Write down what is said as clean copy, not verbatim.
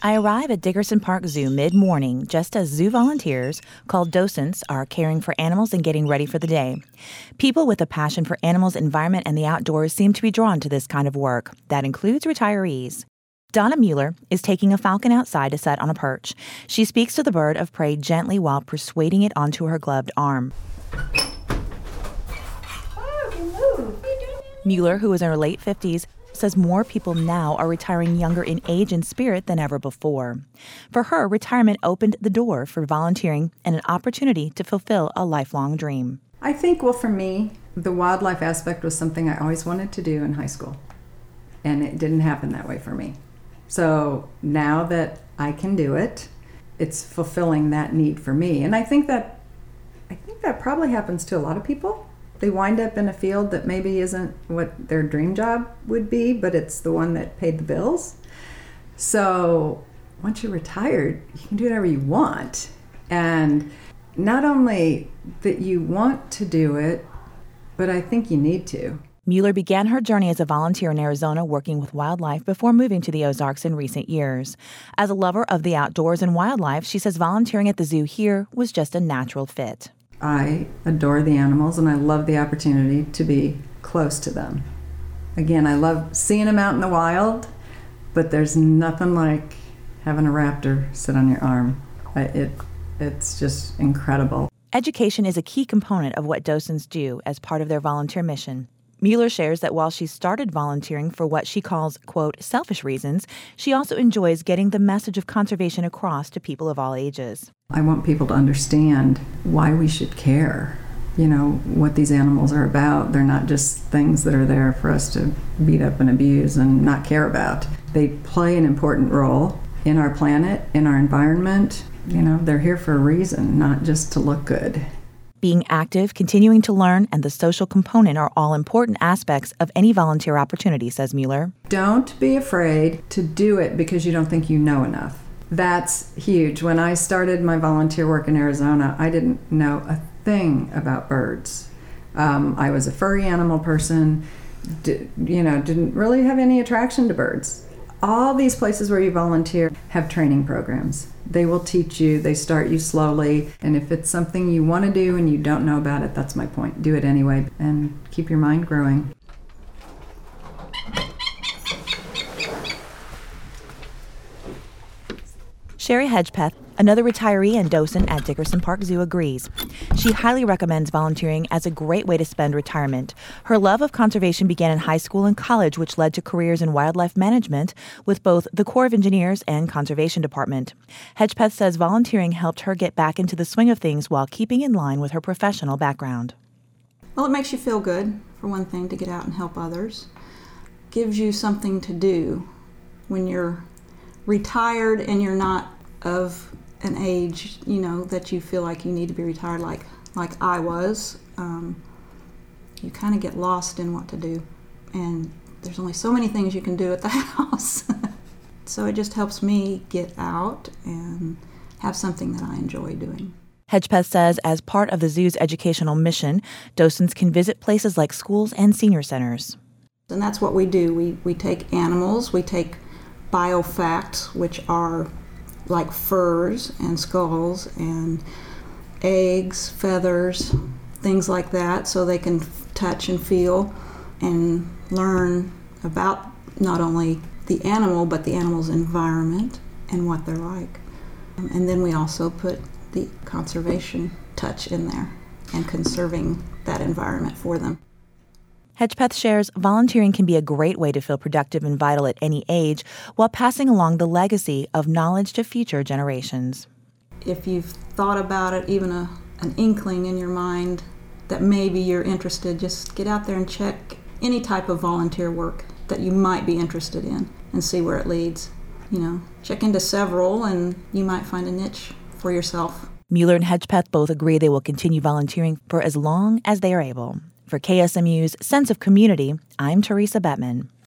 I arrive at Dickerson Park Zoo mid-morning just as zoo volunteers, called docents, are caring for animals and getting ready for the day. People with a passion for animals, environment, and the outdoors seem to be drawn to this kind of work. That includes retirees. Donna Mueller is taking a falcon outside to set on a perch. She speaks to the bird of prey gently while persuading it onto her gloved arm. Mueller, who is in her late 50s, says more people now are retiring younger in age and spirit than ever before. For her, retirement opened the door for volunteering and an opportunity to fulfill a lifelong dream. I think, for me, the wildlife aspect was something I always wanted to do in high school, and it didn't happen that way for me. So now that I can do it, it's fulfilling that need for me. And I think that probably happens to a lot of people. They wind up in a field that maybe isn't what their dream job would be, but it's the one that paid the bills. So once you're retired, you can do whatever you want. And not only that you want to do it, but I think you need to. Mueller began her journey as a volunteer in Arizona working with wildlife before moving to the Ozarks in recent years. As a lover of the outdoors and wildlife, she says volunteering at the zoo here was just a natural fit. I adore the animals, and I love the opportunity to be close to them. Again, I love seeing them out in the wild, but there's nothing like having a raptor sit on your arm. It's just incredible. Education is a key component of what docents do as part of their volunteer mission. Mueller shares that while she started volunteering for what she calls, quote, selfish reasons, she also enjoys getting the message of conservation across to people of all ages. I want people to understand why we should care, what these animals are about. They're not just things that are there for us to beat up and abuse and not care about. They play an important role in our planet, in our environment. They're here for a reason, not just to look good. Being active, continuing to learn, and the social component are all important aspects of any volunteer opportunity, says Mueller. Don't be afraid to do it because you don't think you know enough. That's huge. When I started my volunteer work in Arizona, I didn't know a thing about birds. I was a furry animal person, didn't really have any attraction to birds. All these places where you volunteer have training programs. They will teach you, they start you slowly, and if it's something you want to do and you don't know about it, that's my point. Do it anyway and keep your mind growing. Sherry Hedgepeth, another retiree and docent at Dickerson Park Zoo, agrees. She highly recommends volunteering as a great way to spend retirement. Her love of conservation began in high school and college, which led to careers in wildlife management with both the Corps of Engineers and Conservation Department. Hedgepeth says volunteering helped her get back into the swing of things while keeping in line with her professional background. Well, it makes you feel good, for one thing, to get out and help others. Gives you something to do when you're retired and you're not of an age, that you feel like you need to be retired like I was. You kind of get lost in what to do. And there's only so many things you can do at the house. So it just helps me get out and have something that I enjoy doing. Hedgepeth says as part of the zoo's educational mission, docents can visit places like schools and senior centers. And that's what we do. We take animals, we take biofacts, which are like furs and skulls and eggs, feathers, things like that, so they can touch and feel and learn about not only the animal, but the animal's environment and what they're like. And then we also put the conservation touch in there and conserving that environment for them. Hedgepeth shares volunteering can be a great way to feel productive and vital at any age while passing along the legacy of knowledge to future generations. If you've thought about it, even an inkling in your mind that maybe you're interested, just get out there and check any type of volunteer work that you might be interested in and see where it leads. Check into several and you might find a niche for yourself. Mueller and Hedgepeth both agree they will continue volunteering for as long as they are able. For KSMU's Sense of Community, I'm Teresa Bettman.